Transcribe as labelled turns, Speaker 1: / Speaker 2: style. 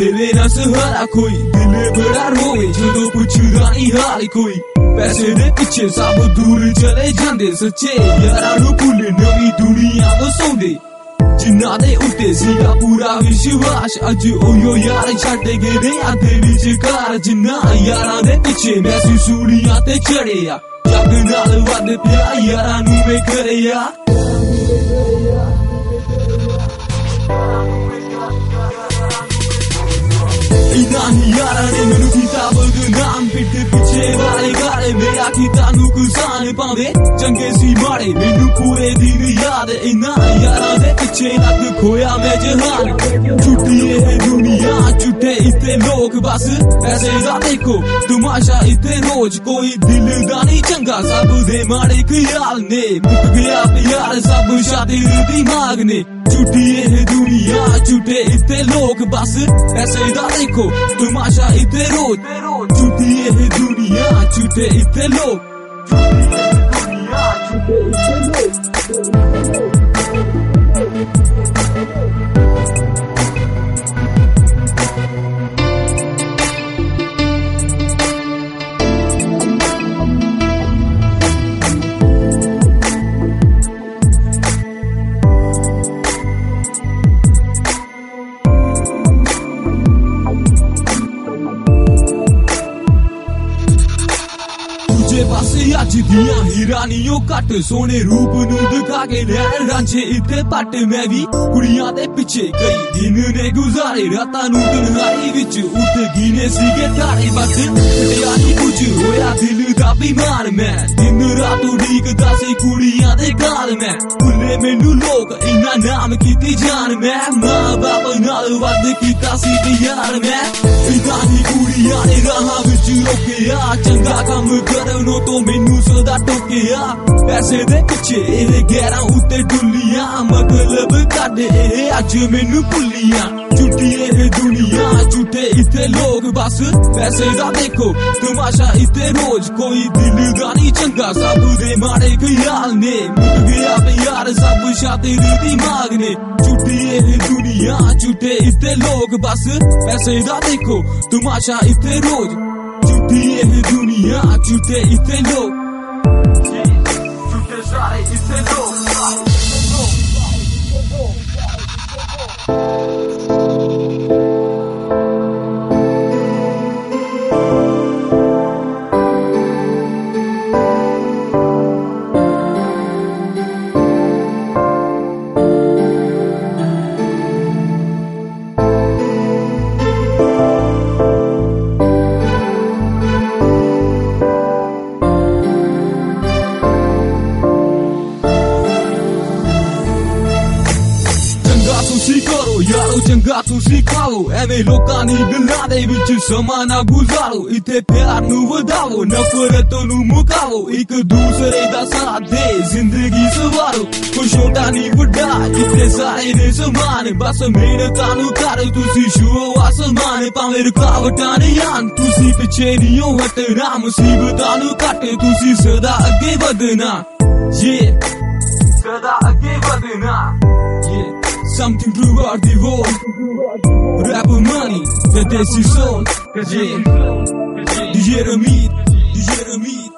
Speaker 1: तेरे ना सहारा कोई, दिल बड़ा रोवे जो पुछदा नहीं हाल कोई। पैसे दे पिछे सब दूर चले जांदे, सच्चे यारां नूं भुल्ल नवीं दुनिया वसाउंदे। जिन्ना दे उत्ते सीगा पूरा विश्वास, अज ओयो यार छड्ड गए आधे विचकार। जिन्ना यारां दे पिछे मैं सूलियां ते चढ़िया, जग नाल वध पिया यारां नूं वे करिया। इन्ना ही यारां ने मैनू कीता बदनाम, पिठ पिछे वाले गाले मेरा कीता नुकसान पाउंदे। चंगे सी माड़े मैनू पूरे दिन याद, इन्ना यारां दे पिछे लग खोया मैं जहान। छुट्टी ये दुनिया झूठे इत्ते लोग बस, पैसे दा देखो तमाशा इत्ते रोज। कोई दिल दा नहीं चंगा, सब दे माड़े ख्याल ने। मुक गया प्यार सब शातिर दिमाग ने। झूठी ये दुनिया झूठे इत्ते लोग बस, पैसे दा देखो तमाशा इत्ते रोज। झूठी ये दुनिया झूठे इत्ते लोग, झूठी ये दुनिया झूठे इत्ते लोग। पासे अज दियां हीरानियों घट, सोने रूप नूं दिखा के लैन रांझे इत्ते पट। मैं भी कुड़ियां दे पिछे कई दिन ने गुजारे, रातां नूं तन्हाई विच उठ गिने सीगे तारे। बस कटिया नहीं कुछ होया दिल दा बीमार, मैं दिन रात उड़ीकदा सी कुड़ियां दे गाल। मैं भुल्ले मैनू लोक इन्ना नाम कीती जान, मैं मां बाप नाल वध कीता सी प्यार। मैं इदां ही कुड़ियां ने राहां विच रोकिया, चंगा कम करनो तो मैनू सदा टोकिया। पैसे दे पिछे एह गैरां उत्ते डुल्लियां, मतलब कड्ड एह अज मैनू भुल्लियां। झूठी एह दुनिया झूठे इत्ते लोग बस, पैसे दा देखो तमाशा इत्ते रोज। कोई दिल दा नहीं चंगा, सब दे माड़े ख्याल ने। मुक गया प्यार सब शातिर दिमाग ने। झूठी एह दुनिया झूठे इत्ते लोग बस, पैसे दा देखो तमाशा इत्ते रोज। झूठी ये दुनिया झूठे इत्ते लोग, झूठे सारे इत्ते लोग। यारो चंगा तुसी खाओ, एवें लोकां दी गल्लां दे विच समां ना गुजारो। इत्थे प्यार नूं वधाओ, नफरत नूं मुकाओ। एक दूसरे दा साथ दे जिंदगी सवारो, कोई छोटा नहीं बड्डा इत्थे सारे ने समान। बस मेहनतां नूं कर तुसी छुओ आसमान, भावें रुकावटां नहीं आन तुसी पिछे नहीं हटना। मुसीबतां नूं घट तुसी सदा अगे वधना, ये सदा अगे वधना। Something throughout the world, rapper money, the desi soul, yeah. DJ Ramit, DJ Ramit.